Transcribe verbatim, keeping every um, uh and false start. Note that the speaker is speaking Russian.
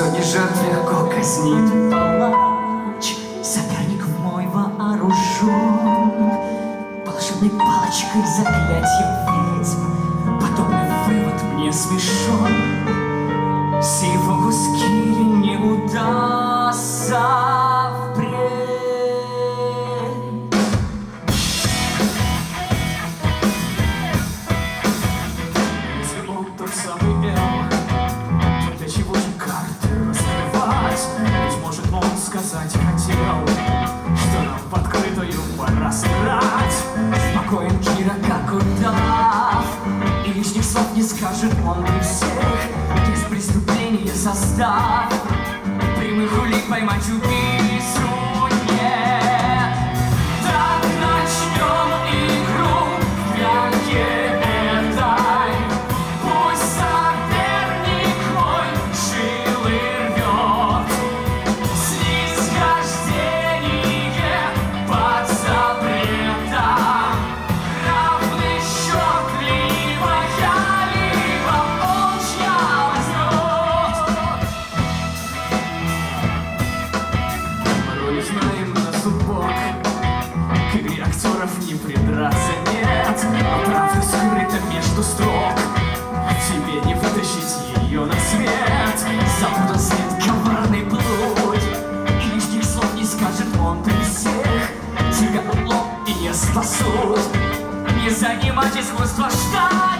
Сотни жертв легко казнит палач, соперник мой вооружен волшебной палочкой заклятьем ведьм. Подобный вывод мне смешон. Сивому Скири не удастся впредь. Если он тот самый Эл, то для чего же карты раскрывать? Ведь может он сказать хотел, что нам в открытую пора срать. Спокоен Кира, как удав, и лишних слов не скажет он при всех. Без преступления состав прямых улик поймать убийцу нет. Так начнем игру в гонке этой. Пусть соперник мой жилы рвет. Снисхождение под запретом. Равный счет либо я, либо он, чья возьмет. Порой знаем на зубок, к игре актеров не придраться нет. Но правда скрыта между строк, тебе не вытащить ее на свет. Запутан след, коварный плоть, и лишних слов не скажет он при всех. Тебя улов и не спасут. Не занимать искусство, что